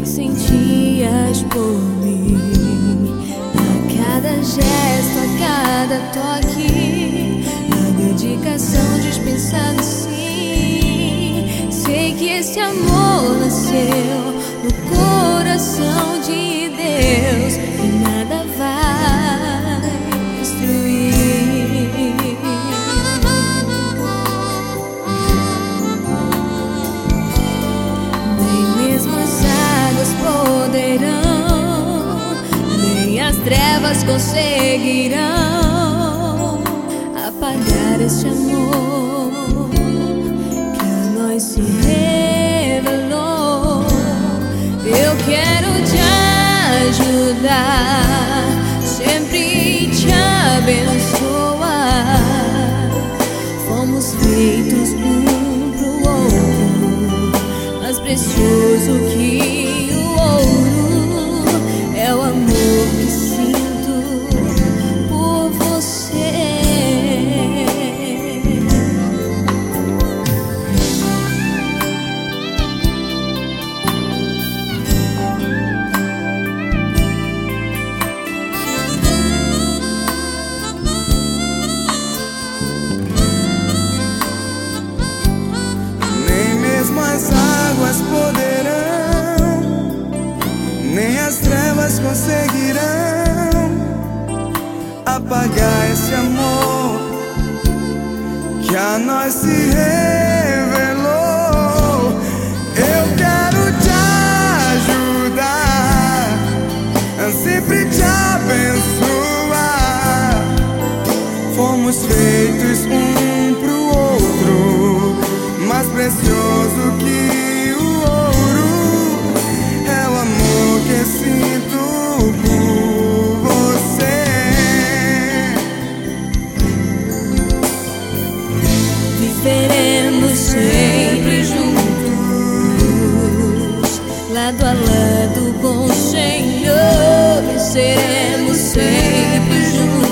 que sentias por mim. A cada gesto, a cada toque, a dedicação dispensada, sim. Sei que esse amor nasceu no coração de Deus e nada vai destruir. Nem mesmo as águas poderão, nem as trevas conseguirão apagar este amor que a nós se revelou. Eu quero te ajudar, sempre te abençoar. Fomos feitos um pro outro, mais precioso que o ouro é o amor que sinto por você. As águas poderão, nem as trevas conseguirão apagar esse amor que a nós se revelou. Eu quero te ajudar, sempre te abençoar. Fomos feitos um pro outro, mais precioso que o ouro é o amor que sinto por você. Viveremos sempre juntos, lado a lado com o Senhor. Venceremos sempre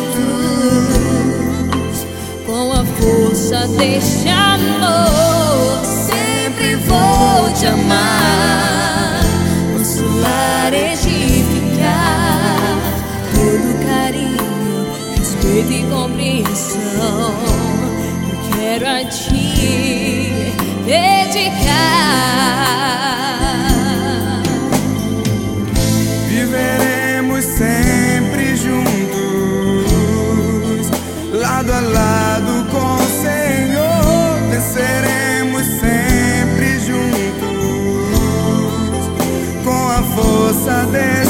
juntos, com a força deste amor. Sempre vou te amar, nosso lar edificar, todo carinho, respeito e compreensão eu quero a ti dedicar. Viveremos sempre juntos, lado a lado com o Senhor. Venceremos sempre juntos, com a força dele.